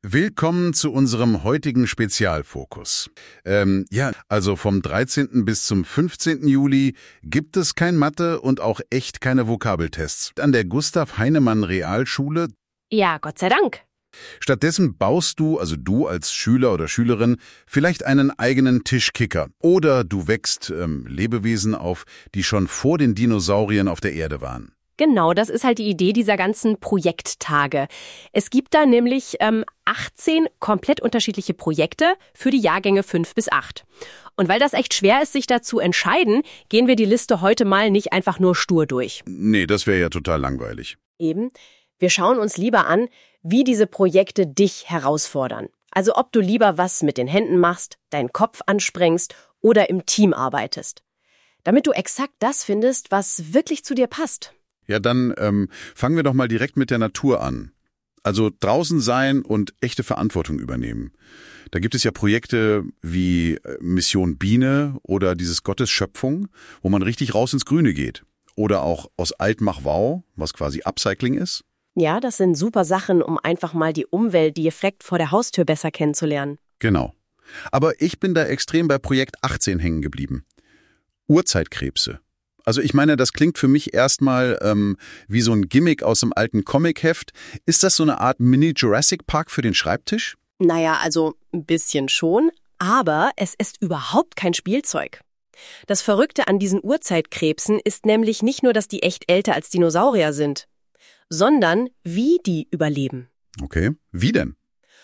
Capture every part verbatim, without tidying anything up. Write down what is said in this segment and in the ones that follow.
Willkommen zu unserem heutigen Spezialfokus. Ähm, ja, also vom dreizehnten bis zum fünfzehnten Juli gibt es kein Mathe und auch echt keine Vokabeltests an der Gustav Heinemann Realschule. Ja, Gott sei Dank. Stattdessen baust du, also du als Schüler oder Schülerin, vielleicht einen eigenen Tischkicker. Oder du wächst ähm, Lebewesen auf, die schon vor den Dinosauriern auf der Erde waren. Genau, das ist halt die Idee dieser ganzen Projekttage. Es gibt da nämlich ähm, achtzehn komplett unterschiedliche Projekte für die Jahrgänge fünf bis acht. Und weil das echt schwer ist, sich da zu entscheiden, gehen wir die Liste heute mal nicht einfach nur stur durch. Nee, das wäre ja total langweilig. Eben, wir schauen uns lieber an, wie diese Projekte dich herausfordern. Also ob du lieber was mit den Händen machst, deinen Kopf ansprengst oder im Team arbeitest. Damit du exakt das findest, was wirklich zu dir passt. Ja, dann ähm, fangen wir doch mal direkt mit der Natur an. Also draußen sein und echte Verantwortung übernehmen. Da gibt es ja Projekte wie Mission Biene oder dieses Gottes Schöpfung, wo man richtig raus ins Grüne geht. Oder auch aus Alt mach Wow, was quasi Upcycling ist. Ja, das sind super Sachen, um einfach mal die Umwelt, die direkt vor der Haustür besser kennenzulernen. Genau. Aber ich bin da extrem bei Projekt achtzehn hängen geblieben. Urzeitkrebse. Also ich meine, das klingt für mich erstmal ähm, wie so ein Gimmick aus einem alten Comicheft. Ist das so eine Art Mini-Jurassic Park für den Schreibtisch? Naja, also ein bisschen schon, aber es ist überhaupt kein Spielzeug. Das Verrückte an diesen Urzeitkrebsen ist nämlich nicht nur, dass die echt älter als Dinosaurier sind, sondern wie die überleben. Okay, wie denn?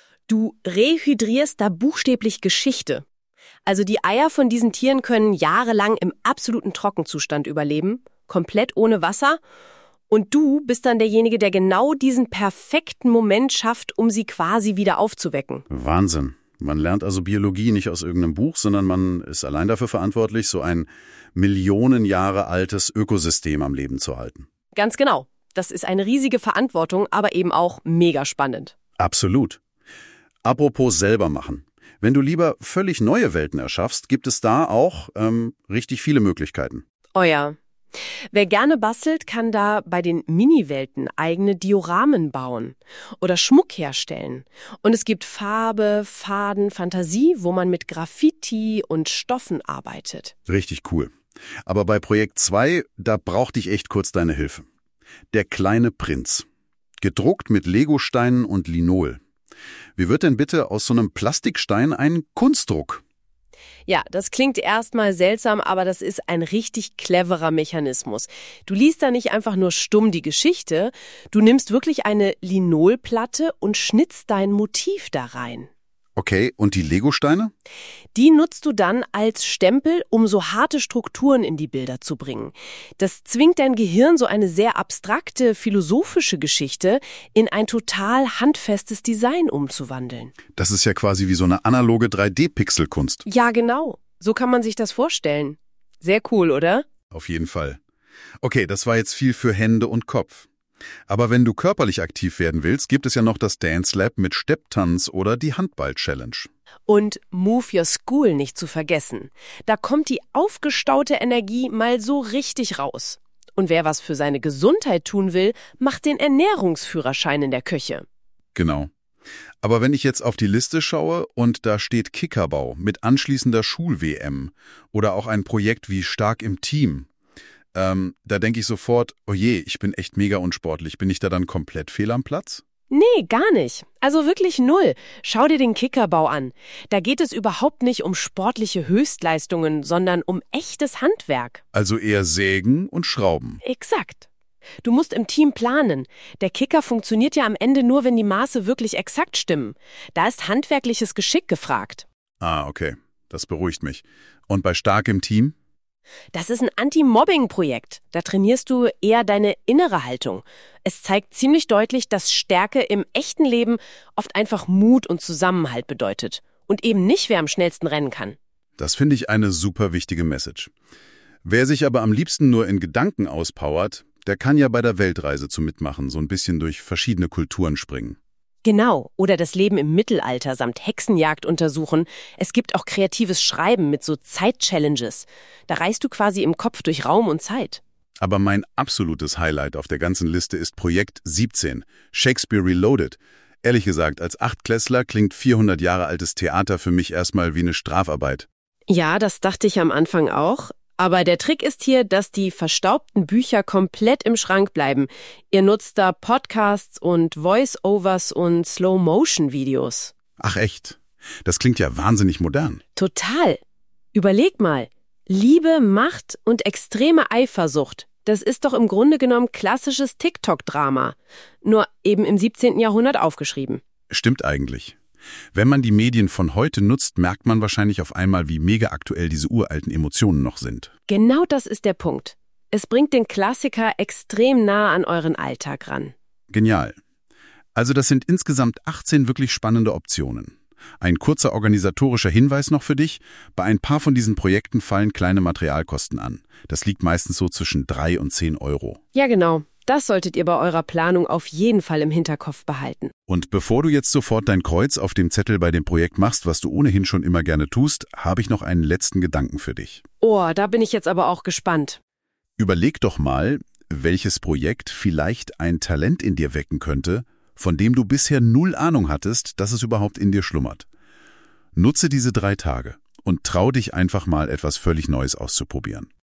Du rehydrierst da buchstäblich Geschichte. Also die Eier von diesen Tieren können jahrelang im absoluten Trockenzustand überleben, komplett ohne Wasser. Und du bist dann derjenige, der genau diesen perfekten Moment schafft, um sie quasi wieder aufzuwecken. Wahnsinn. Man lernt also Biologie nicht aus irgendeinem Buch, sondern man ist allein dafür verantwortlich, so ein Millionen Jahre altes Ökosystem am Leben zu halten. Ganz genau. Das ist eine riesige Verantwortung, aber eben auch mega spannend. Absolut. Apropos selber machen. Wenn du lieber völlig neue Welten erschaffst, gibt es da auch ähm, richtig viele Möglichkeiten. Oh ja. Wer gerne bastelt, kann da bei den Mini-Welten eigene Dioramen bauen oder Schmuck herstellen. Und es gibt Farbe, Faden, Fantasie, wo man mit Graffiti und Stoffen arbeitet. Richtig cool. Aber bei Projekt zwei, da brauchte ich echt kurz deine Hilfe. Der kleine Prinz. Gedruckt mit Legosteinen und Linol. Wie wird denn bitte aus so einem Plastikstein ein Kunstdruck? Ja, das klingt erstmal seltsam, aber das ist ein richtig cleverer Mechanismus. Du liest da nicht einfach nur stumm die Geschichte, du nimmst wirklich eine Linolplatte und schnitzt dein Motiv da rein. Okay, und die Legosteine? Die nutzt du dann als Stempel, um so harte Strukturen in die Bilder zu bringen. Das zwingt dein Gehirn, so eine sehr abstrakte, philosophische Geschichte in ein total handfestes Design umzuwandeln. Das ist ja quasi wie so eine analoge drei D-Pixelkunst. Ja, genau. So kann man sich das vorstellen. Sehr cool, oder? Auf jeden Fall. Okay, das war jetzt viel für Hände und Kopf. Aber wenn du körperlich aktiv werden willst, gibt es ja noch das Dance Lab mit Stepptanz oder die Handball-Challenge. Und Move Your School nicht zu vergessen. Da kommt die aufgestaute Energie mal so richtig raus. Und wer was für seine Gesundheit tun will, macht den Ernährungsführerschein in der Küche. Genau. Aber wenn ich jetzt auf die Liste schaue und da steht Kickerbau mit anschließender Schul-W M oder auch ein Projekt wie Stark im Team, Ähm, da denke ich sofort, oh je, ich bin echt mega unsportlich. Bin ich da dann komplett fehl am Platz? Nee, gar nicht. Also wirklich null. Schau dir den Kickerbau an. Da geht es überhaupt nicht um sportliche Höchstleistungen, sondern um echtes Handwerk. Also eher sägen und schrauben. Exakt. Du musst im Team planen. Der Kicker funktioniert ja am Ende nur, wenn die Maße wirklich exakt stimmen. Da ist handwerkliches Geschick gefragt. Ah, okay. Das beruhigt mich. Und bei Stark im Team? Das ist ein Anti-Mobbing-Projekt. Da trainierst du eher deine innere Haltung. Es zeigt ziemlich deutlich, dass Stärke im echten Leben oft einfach Mut und Zusammenhalt bedeutet. Und eben nicht, wer am schnellsten rennen kann. Das finde ich eine super wichtige Message. Wer sich aber am liebsten nur in Gedanken auspowert, der kann ja bei der Weltreise zu mitmachen, so ein bisschen durch verschiedene Kulturen springen. Genau, oder das Leben im Mittelalter samt Hexenjagd untersuchen. Es gibt auch kreatives Schreiben mit so Zeit-Challenges. Da reist du quasi im Kopf durch Raum und Zeit. Aber mein absolutes Highlight auf der ganzen Liste ist Projekt siebzehn, Shakespeare Reloaded. Ehrlich gesagt, als Achtklässler klingt vierhundert Jahre altes Theater für mich erstmal wie eine Strafarbeit. Ja, das dachte ich am Anfang auch. Aber der Trick ist hier, dass die verstaubten Bücher komplett im Schrank bleiben. Ihr nutzt da Podcasts und Voice-Overs und Slow-Motion-Videos. Ach echt? Das klingt ja wahnsinnig modern. Total. Überleg mal. Liebe, Macht und extreme Eifersucht. Das ist doch im Grunde genommen klassisches TikTok-Drama. Nur eben im siebzehnten Jahrhundert aufgeschrieben. Stimmt eigentlich. Wenn man die Medien von heute nutzt, merkt man wahrscheinlich auf einmal, wie mega aktuell diese uralten Emotionen noch sind. Genau das ist der Punkt. Es bringt den Klassiker extrem nah an euren Alltag ran. Genial. Also das sind insgesamt achtzehn wirklich spannende Optionen. Ein kurzer organisatorischer Hinweis noch für dich. Bei ein paar von diesen Projekten fallen kleine Materialkosten an. Das liegt meistens so zwischen drei und zehn Euro. Ja, genau. Das solltet ihr bei eurer Planung auf jeden Fall im Hinterkopf behalten. Und bevor du jetzt sofort dein Kreuz auf dem Zettel bei dem Projekt machst, was du ohnehin schon immer gerne tust, habe ich noch einen letzten Gedanken für dich. Oh, da bin ich jetzt aber auch gespannt. Überleg doch mal, welches Projekt vielleicht ein Talent in dir wecken könnte, von dem du bisher null Ahnung hattest, dass es überhaupt in dir schlummert. Nutze diese drei Tage und trau dich einfach mal, etwas völlig Neues auszuprobieren.